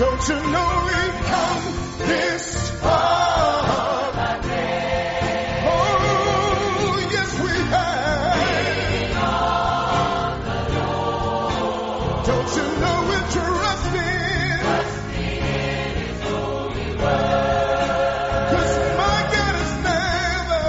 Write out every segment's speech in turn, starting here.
Don't you know we've come this far? Oh, yes we have. Don't you know we're trusting? In His holy word. 'Cause my God is never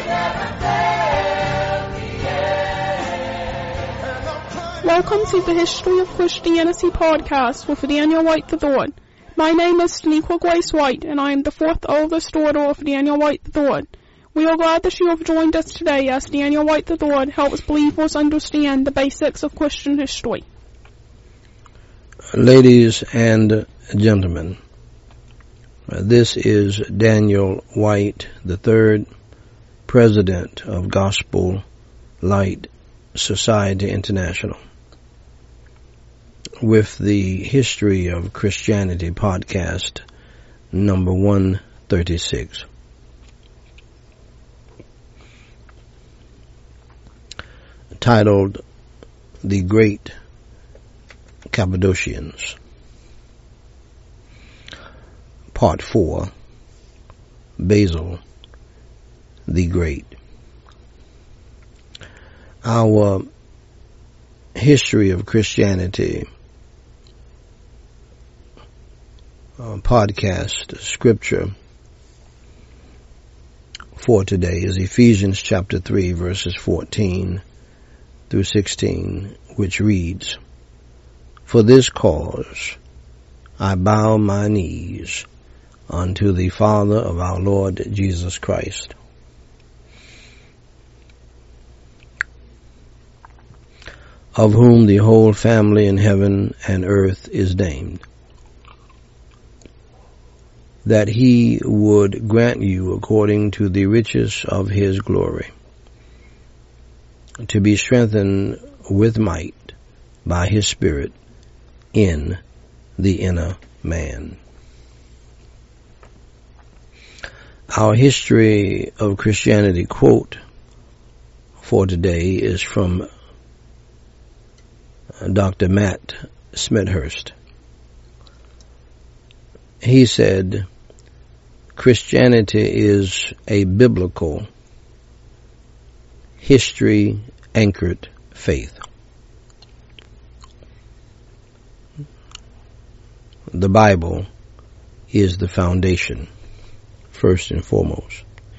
failed me yet. Welcome to the History of Christianity podcast with Daniel White III. My name is Staniqua Grace White, and I am the fourth oldest daughter of Daniel White III. We are glad that you have joined us today as Daniel White III helps believers understand the basics of Christian history. Ladies and gentlemen, this is Daniel White III, President of Gospel Light Society International, with the History of Christianity podcast number 136. Titled The Great Cappadocians, Part 4, Basil the Great. Our History of Christianity podcast scripture for today is Ephesians chapter 3 verses 14 through 16, which reads, "For this cause I bow my knees unto the Father of our Lord Jesus Christ, of whom the whole family in heaven and earth is named, that he would grant you according to the riches of his glory, to be strengthened with might by his Spirit in the inner man." Our History of Christianity quote for today is from Dr. Matt Smethurst. He said, "Christianity is a biblical, history-anchored faith. The Bible is the foundation, first and foremost.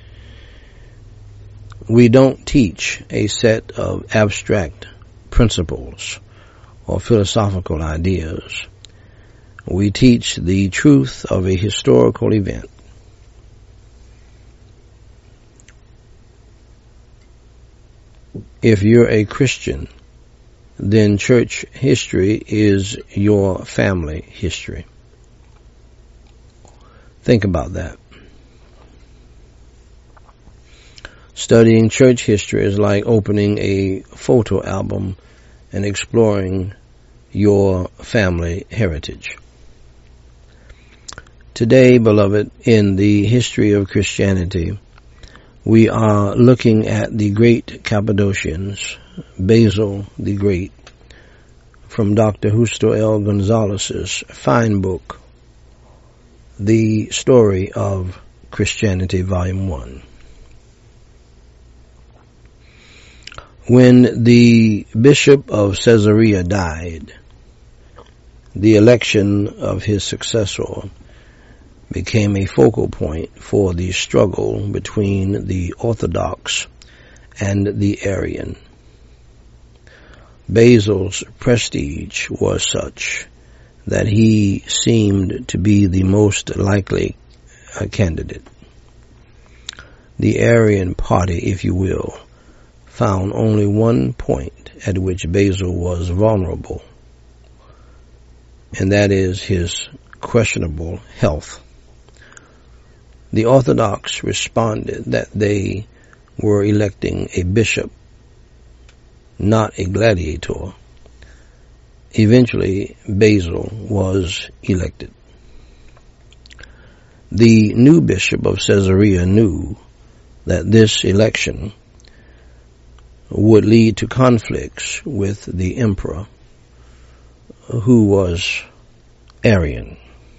We don't teach a set of abstract principles or philosophical ideas. We teach the truth of a historical event. If you're a Christian, then church history is your family history." Think about that. Studying church history is like opening a photo album and exploring your family heritage. Today, beloved, in the History of Christianity, we are looking at the great Cappadocians, Basil the Great, from Dr. Justo L. Gonzalez's fine book, The Story of Christianity, Volume 1. When the Bishop of Caesarea died, the election of his successor became a focal point for the struggle between the Orthodox and the Arian. Basil's prestige was such that he seemed to be the most likely candidate. The Arian party, if you will, found only one point at which Basil was vulnerable, and that is his questionable health. The Orthodox responded that they were electing a bishop, not a gladiator. Eventually, Basil was elected. The new bishop of Caesarea knew that this election would lead to conflicts with the emperor, who was Arian.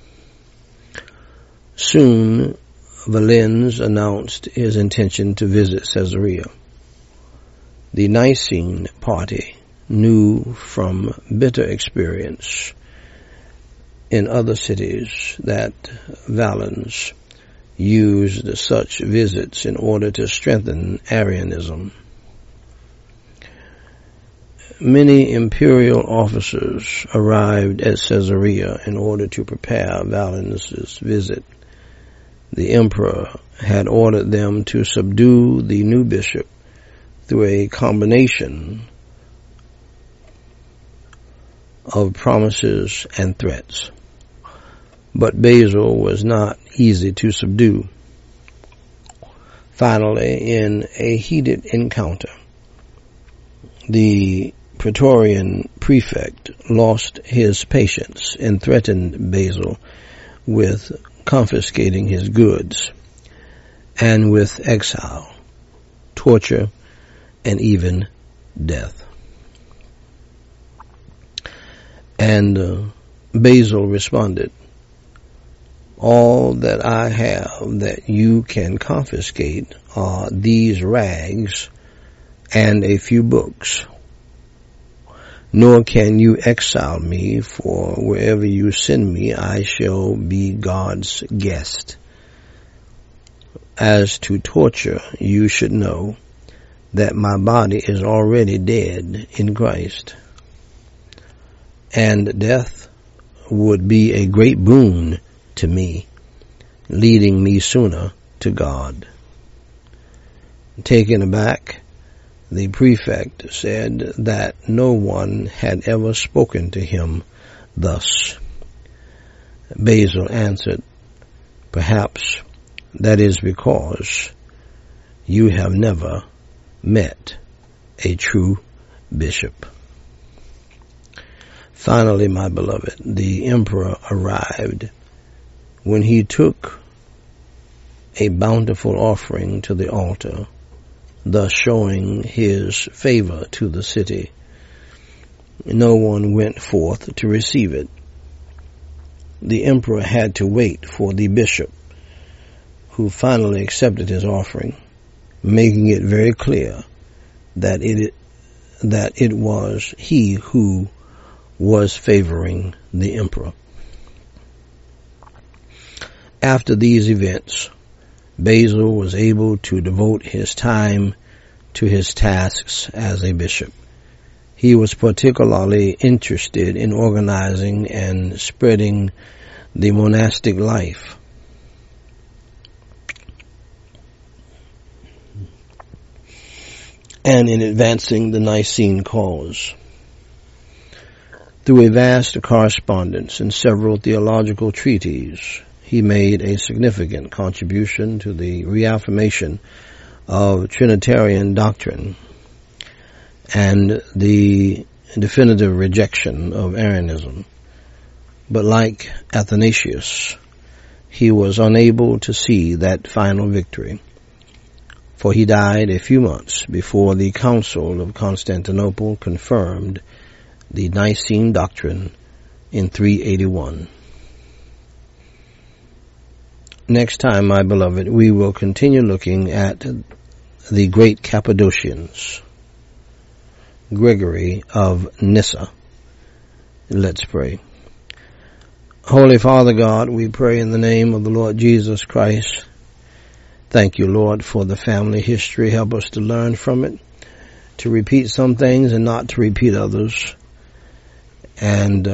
Soon, Valens announced his intention to visit Caesarea. The Nicene party knew from bitter experience in other cities that Valens used such visits in order to strengthen Arianism. Many imperial officers arrived at Caesarea in order to prepare Valens' visit. The emperor had ordered them to subdue the new bishop through a combination of promises and threats. But Basil was not easy to subdue. Finally, in a heated encounter, the Praetorian prefect lost his patience and threatened Basil with confiscating his goods and with exile, torture, and even death. And Basil responded, "All that I have that you can confiscate are these rags and a few books. Nor can you exile me, for wherever you send me, I shall be God's guest. As to torture, you should know that my body is already dead in Christ, and death would be a great boon to me, leading me sooner to God." Taken aback, the prefect said that no one had ever spoken to him thus. Basil answered, "Perhaps that is because you have never met a true bishop." Finally, my beloved, the emperor arrived. When he took a bountiful offering to the altar, thus showing his favor to the city, no one went forth to receive it. The emperor had to wait for the bishop, who finally accepted his offering, making it very clear that it was he who was favoring the emperor. After these events, Basil was able to devote his time to his tasks as a bishop. He was particularly interested in organizing and spreading the monastic life. And in advancing the Nicene cause. Through a vast correspondence and several theological treatises, he made a significant contribution to the reaffirmation of Trinitarian doctrine and the definitive rejection of Arianism. But like Athanasius, he was unable to see that final victory, for he died a few months before the Council of Constantinople confirmed the Nicene doctrine in 381. Next time, my beloved, we will continue looking at the great Cappadocians, Gregory of Nyssa. Let's pray. Holy Father God, we pray in the name of the Lord Jesus Christ. Thank you, Lord, for the family history. Help us to learn from it, to repeat some things and not to repeat others. And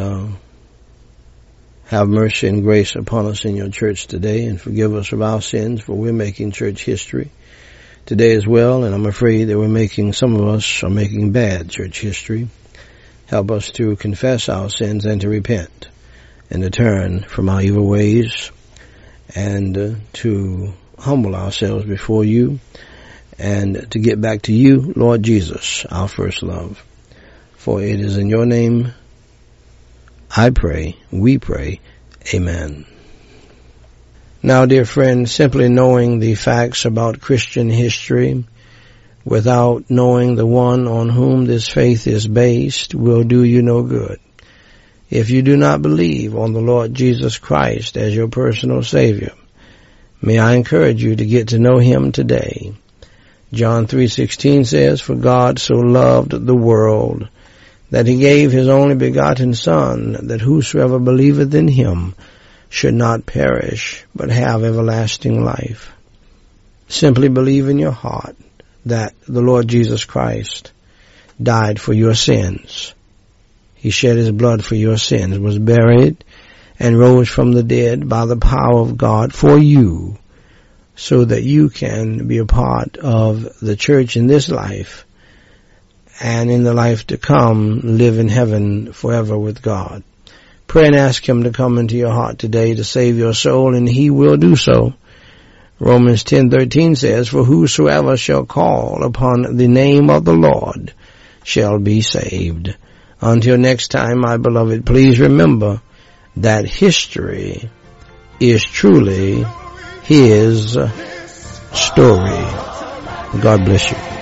have mercy and grace upon us in your church today, and forgive us of our sins, for we're making church history today as well, and I'm afraid that some of us are making bad church history. Help us to confess our sins and to repent and to turn from our evil ways and to humble ourselves before you and to get back to you, Lord Jesus, our first love. For it is in your name I pray, we pray, amen. Now, dear friends, simply knowing the facts about Christian history without knowing the one on whom this faith is based will do you no good. If you do not believe on the Lord Jesus Christ as your personal Savior, May I encourage you to get to know him today. John 3:16 says, "For God so loved the world that he gave his only begotten Son, that whosoever believeth in him should not perish, but have everlasting life." Simply believe in your heart that the Lord Jesus Christ died for your sins. He shed his blood for your sins, was buried, and rose from the dead by the power of God for you, so that you can be a part of the church in this life, and in the life to come, live in heaven forever with God. Pray and ask him to come into your heart today to save your soul, and he will do so. Romans 10:13 says, "For whosoever shall call upon the name of the Lord shall be saved." Until next time, my beloved, please remember that history is truly his story. God bless you.